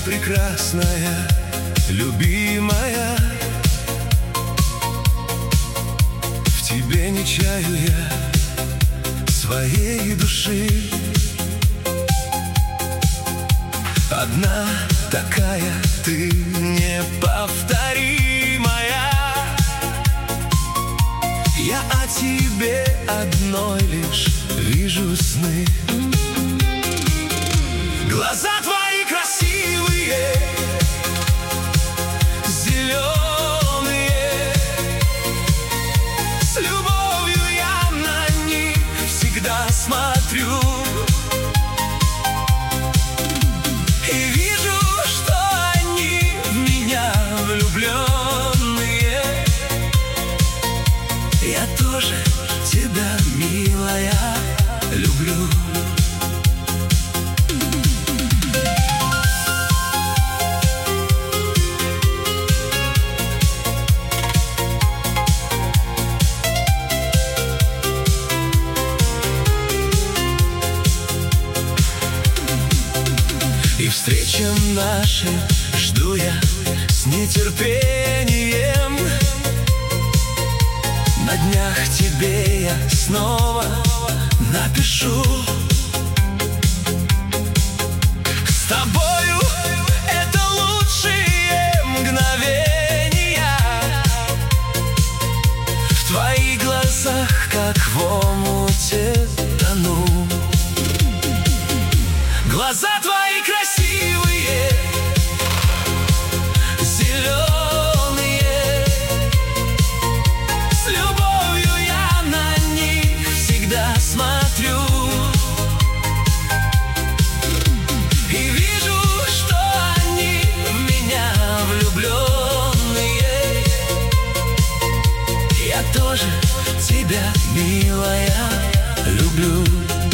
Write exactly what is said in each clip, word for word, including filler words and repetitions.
прекрасная, любимая. В тебе не чаю я своей души. Одна такая ты неповторимая. Я о тебе одной лишь вижу сны. Глаза твои красивые, зеленые, с любовью я на них всегда смотрю. И вижу, что они в меня влюбленные. Я тоже тебя, милая, люблю. И встречи наши жду я с нетерпением. На днях тебе я снова напишу. С тобою это лучшие мгновения. В твоих глазах, как в омуте, тону. Глаза твои красивые, зеленые, с любовью я на них всегда смотрю. И вижу, что они в меня влюбленные. Я тоже тебя, милая, люблю.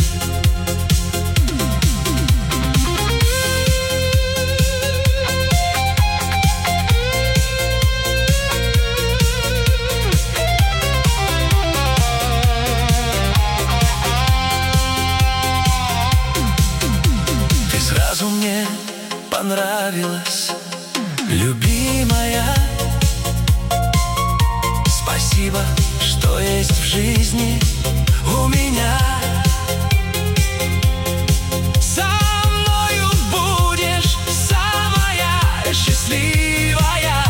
Мне понравилась, любимая. Спасибо, что есть в жизни у меня. Со мною будешь самая счастливая.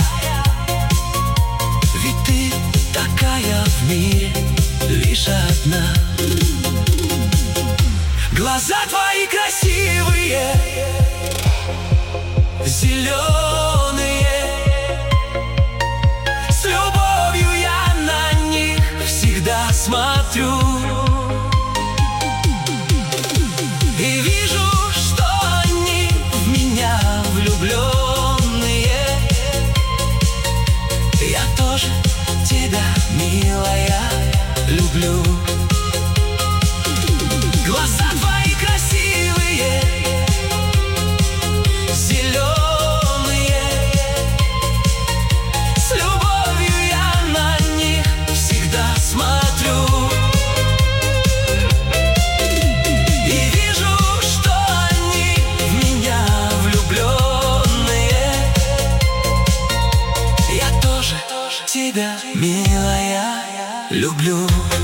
Ведь ты такая в мире лишь одна. Глаза твои красивые, зеленые, с любовью я на них всегда смотрю. И вижу, что они в меня влюбленные. Я тоже тебя, милая, люблю. Глаза твои красивые, зеленые, с любовью я на них всегда смотрю. И вижу, что они в меня влюбленные. Я тоже тебя, милая, люблю.